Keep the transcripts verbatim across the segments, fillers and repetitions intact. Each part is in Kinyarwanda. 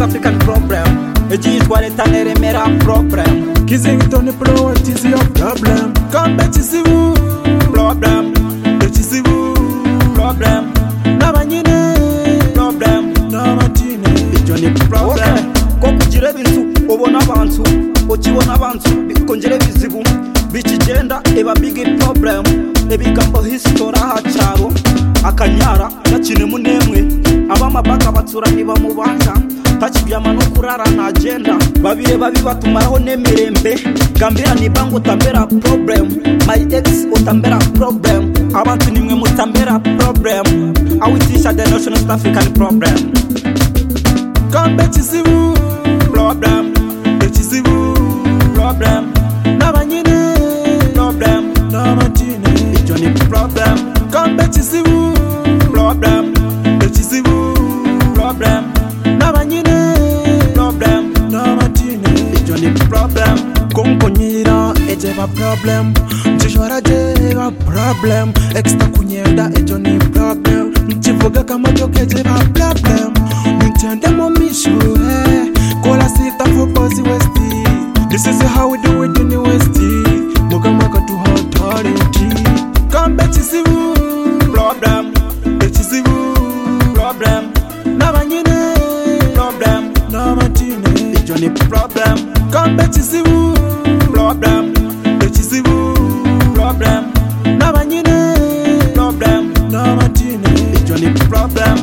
African problem. Ejiyitwa leta neremera problem. Kizington Pro, what is your problem? Come back to see Problem. Echisibu Problem. Nabanyine Problem. Namatine Ijyo ni problem. Ko kugira ibintu ubona abantu ukibona abantu bikongere bizibu bikigenda eba big problem. Ebigambo history hacaro akanyara nakine munemwe abamabaka batsura niba mubanga takibyama no kurara na agenda babire babi batumaraho nemerembe gambira nibango tambera problem my ex utambera problem abantu nimwe mutambera problem awitisha the national South African problem. Kambe chisibu Problem. Echisibu Problem. Nabanyine Problem. Namatine Ijyo ni problem. Kambe chisibu Problem. Echisibu Problem. Nabanyine Problem. Namatine Ijyo ni problem. Kunkonyira ejeba problem Njishwara jeba problem Extra kunyenda ejo ni problem Nchivuga kama joke jeba problem Nintende momishu eh Kola sita for Bossy Westy. This is how we do it in the Westy. Mugamaka to authority. Come back to see Problem. Echisibu Problem. Nabanyine Problem. Namatine Ijyo ni problem. Come back to see Problem. Echisibu Problem. Nabanyine Problem. Namatine Ijyo ni problem.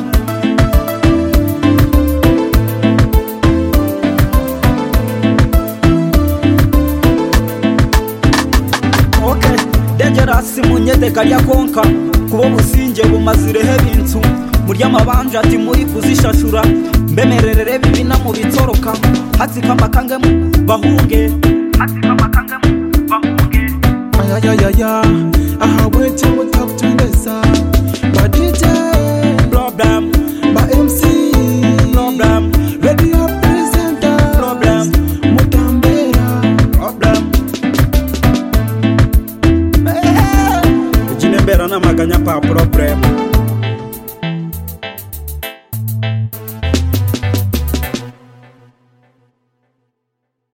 Okay, dangerous munyete kalya konka kubo businge bumazirehe bintu murya mabanje ati muri kuzishashura mbemererere bibina mu bitoroka hati kamakange bahunge hati kamakange bahunge Ayayayaya Aha wait you will talk to Lesa Ba D J Problem. Ba M C Problem. Radio presenter Problem. Mutambera Problem. Ejinembera na maganya pa problem.